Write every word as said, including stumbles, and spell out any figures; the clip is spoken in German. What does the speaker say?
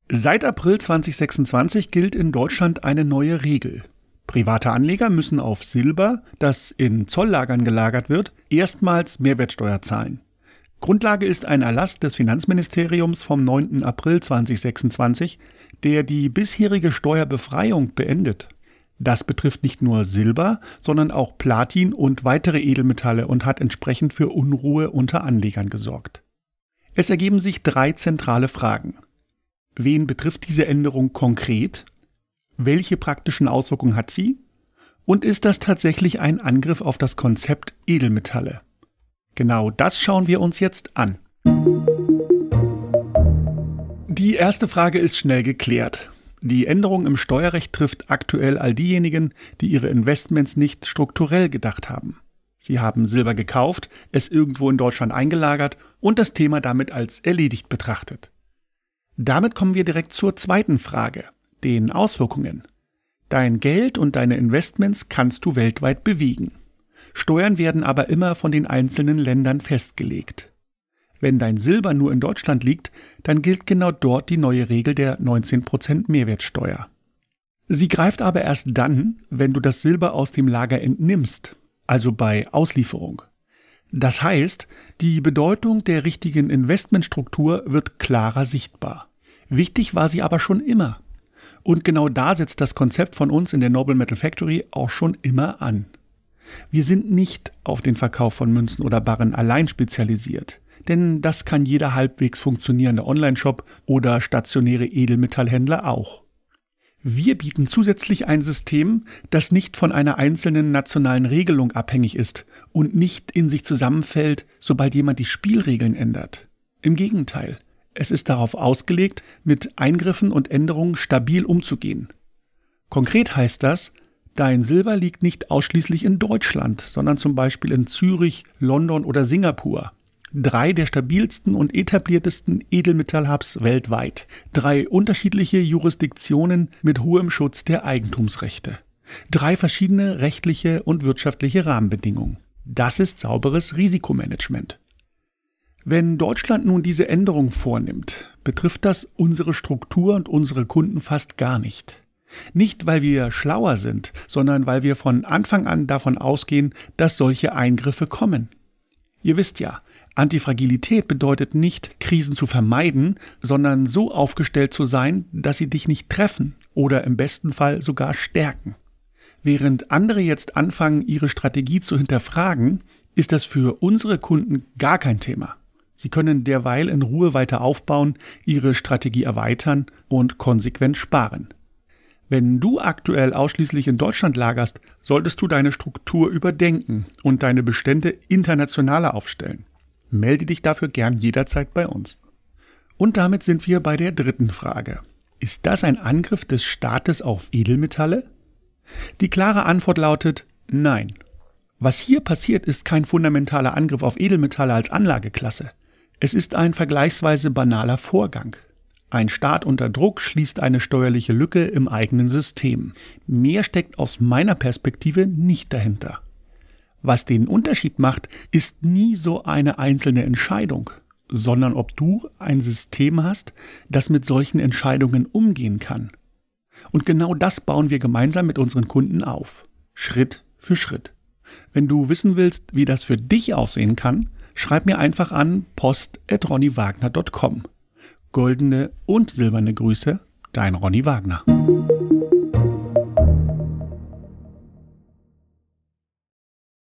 Seit April zweitausendsechsundzwanzig gilt in Deutschland eine neue Regel. Private Anleger müssen auf Silber, das in Zolllagern gelagert wird, erstmals Mehrwertsteuer zahlen. Grundlage ist ein Erlass des Finanzministeriums vom neunten April zweitausendsechsundzwanzig, der die bisherige Steuerbefreiung beendet. Das betrifft nicht nur Silber, sondern auch Platin und weitere Edelmetalle und hat entsprechend für Unruhe unter Anlegern gesorgt. Es ergeben sich drei zentrale Fragen. Wen betrifft diese Änderung konkret? Welche praktischen Auswirkungen hat sie? Und ist das tatsächlich ein Angriff auf das Konzept Edelmetalle? Genau das schauen wir uns jetzt an. Die erste Frage ist schnell geklärt. Die Änderung im Steuerrecht trifft aktuell all diejenigen, die ihre Investments nicht strukturell gedacht haben. Sie haben Silber gekauft, es irgendwo in Deutschland eingelagert und das Thema damit als erledigt betrachtet. Damit kommen wir direkt zur zweiten Frage, den Auswirkungen. Dein Geld und deine Investments kannst du weltweit bewegen. Steuern werden aber immer von den einzelnen Ländern festgelegt. Wenn dein Silber nur in Deutschland liegt, dann gilt genau dort die neue Regel der neunzehn Prozent Mehrwertsteuer. Sie greift aber erst dann, wenn du das Silber aus dem Lager entnimmst, also bei Auslieferung. Das heißt, die Bedeutung der richtigen Investmentstruktur wird klarer sichtbar. Wichtig war sie aber schon immer. Und genau da setzt das Konzept von uns in der Noble Metal Factory auch schon immer an. Wir sind nicht auf den Verkauf von Münzen oder Barren allein spezialisiert, denn das kann jeder halbwegs funktionierende Online-Shop oder stationäre Edelmetallhändler auch. Wir bieten zusätzlich ein System, das nicht von einer einzelnen nationalen Regelung abhängig ist und nicht in sich zusammenfällt, sobald jemand die Spielregeln ändert. Im Gegenteil, es ist darauf ausgelegt, mit Eingriffen und Änderungen stabil umzugehen. Konkret heißt das, dein Silber liegt nicht ausschließlich in Deutschland, sondern zum Beispiel in Zürich, London oder Singapur. Drei der stabilsten und etabliertesten Edelmetall-Hubs weltweit. Drei unterschiedliche Jurisdiktionen mit hohem Schutz der Eigentumsrechte. Drei verschiedene rechtliche und wirtschaftliche Rahmenbedingungen. Das ist sauberes Risikomanagement. Wenn Deutschland nun diese Änderung vornimmt, betrifft das unsere Struktur und unsere Kunden fast gar nicht. Nicht, weil wir schlauer sind, sondern weil wir von Anfang an davon ausgehen, dass solche Eingriffe kommen. Ihr wisst ja, Antifragilität bedeutet nicht, Krisen zu vermeiden, sondern so aufgestellt zu sein, dass sie dich nicht treffen oder im besten Fall sogar stärken. Während andere jetzt anfangen, ihre Strategie zu hinterfragen, ist das für unsere Kunden gar kein Thema. Sie können derweil in Ruhe weiter aufbauen, ihre Strategie erweitern und konsequent sparen. Wenn du aktuell ausschließlich in Deutschland lagerst, solltest du deine Struktur überdenken und deine Bestände internationaler aufstellen. Melde dich dafür gern jederzeit bei uns. Und damit sind wir bei der dritten Frage. Ist das ein Angriff des Staates auf Edelmetalle? Die klare Antwort lautet nein. Was hier passiert, ist kein fundamentaler Angriff auf Edelmetalle als Anlageklasse. Es ist ein vergleichsweise banaler Vorgang. Ein Staat unter Druck schließt eine steuerliche Lücke im eigenen System. Mehr steckt aus meiner Perspektive nicht dahinter. Was den Unterschied macht, ist nie so eine einzelne Entscheidung, sondern ob du ein System hast, das mit solchen Entscheidungen umgehen kann. Und genau das bauen wir gemeinsam mit unseren Kunden auf, Schritt für Schritt. Wenn du wissen willst, wie das für dich aussehen kann, schreib mir einfach an post at ronny wagner punkt com. Goldene und silberne Grüße, dein Ronny Wagner.